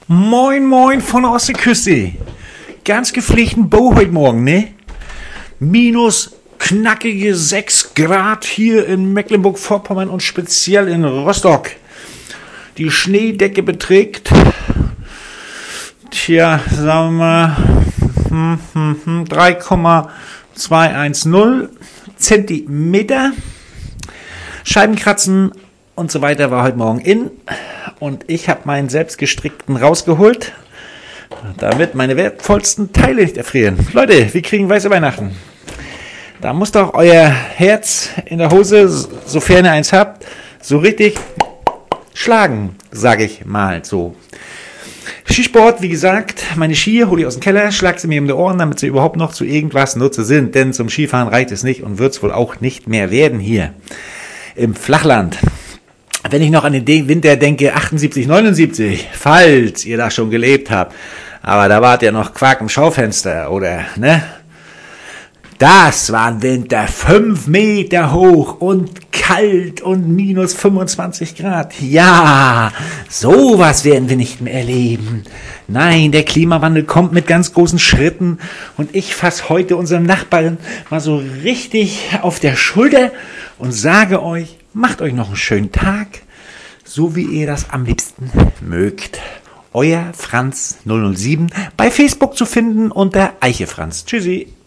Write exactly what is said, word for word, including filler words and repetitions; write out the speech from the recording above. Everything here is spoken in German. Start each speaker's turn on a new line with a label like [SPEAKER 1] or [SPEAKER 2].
[SPEAKER 1] Moin moin von der Ostseeküste. Ganz gepflegten Bo heute Morgen, ne? Minus knackige sechs Grad hier in Mecklenburg-Vorpommern und speziell in Rostock. Die Schneedecke beträgt, tja, sagen wir mal, drei Komma zweihundertzehn Zentimeter. Scheibenkratzen und so weiter war heute Morgen in. Und ich habe meinen selbstgestrickten rausgeholt, damit meine wertvollsten Teile nicht erfrieren. Leute, wir kriegen weiße Weihnachten. Da muss doch euer Herz in der Hose, sofern ihr eins habt, so richtig schlagen, sage ich mal so. Skisport, wie gesagt, meine Ski hole ich aus dem Keller, schlag sie mir um die Ohren, damit sie überhaupt noch zu irgendwas Nutze sind. Denn zum Skifahren reicht es nicht und wird es wohl auch nicht mehr werden hier im Flachland. Wenn ich noch an den Winter denke, achtundsiebzig, neunundsiebzig, falls ihr da schon gelebt habt, aber da wart ihr noch Quark im Schaufenster, oder, ne? Das war ein Winter, fünf Meter hoch und kalt und minus fünfundzwanzig Grad. Ja, sowas werden wir nicht mehr erleben. Nein, der Klimawandel kommt mit ganz großen Schritten und ich fasse heute unserem Nachbarn mal so richtig auf der Schulter und sage euch, macht euch noch einen schönen Tag, so wie ihr das am liebsten mögt. Euer Franz null null sieben, bei Facebook zu finden unter Eiche Franz. Tschüssi.